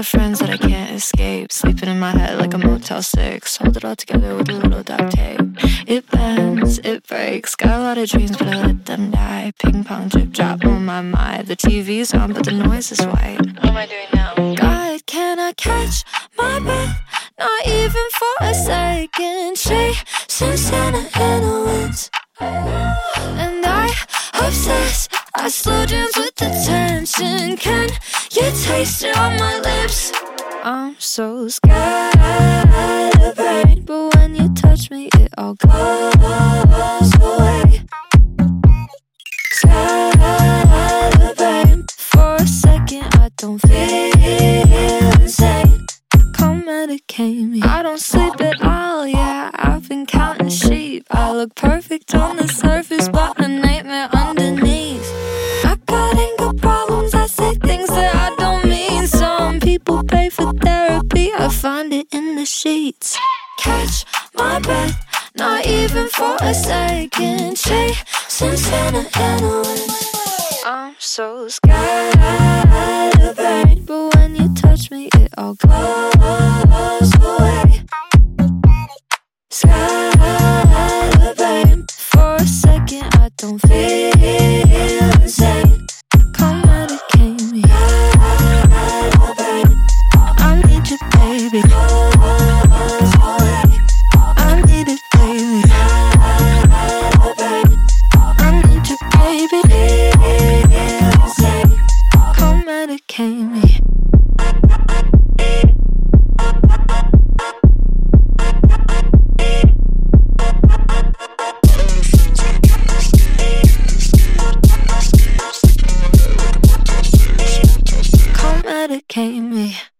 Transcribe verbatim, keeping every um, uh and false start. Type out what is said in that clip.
of friends that I can't escape, sleeping in my head like a Motel six. Hold it all together with a little duct tape. It bends, it breaks. Got a lot of dreams, but I let them die. Ping pong, drip drop on my mind. The T V's on, but the noise is white. What am I doing now? God, can I catch my breath? Not even for a second. Chasing Santa in the winds, and I obsess. I slow dance with the tension. Can you taste it on my lips? I'm so scatterbrained, but when you touch me, it all goes away. Scatterbrained, for a second, I don't feel insane. Come medicate me. I don't sleep at all, yeah, I've been counting sheep. I look perfect on the surface, but a nightmare underneath. I got anger problems, I say things that I don't mean. Some people pay for therapy, I find it in the sheets. Catch my breath, not even for a second. Chasing Santa in the wind. I'm so scatterbrained, but when you touch me, it all goes away. Scatterbrained, for a second, I don't feel insane. Come medicate me. I need you, baby. I need it, baby. I need you, baby. Come medicate me. Come medicate me.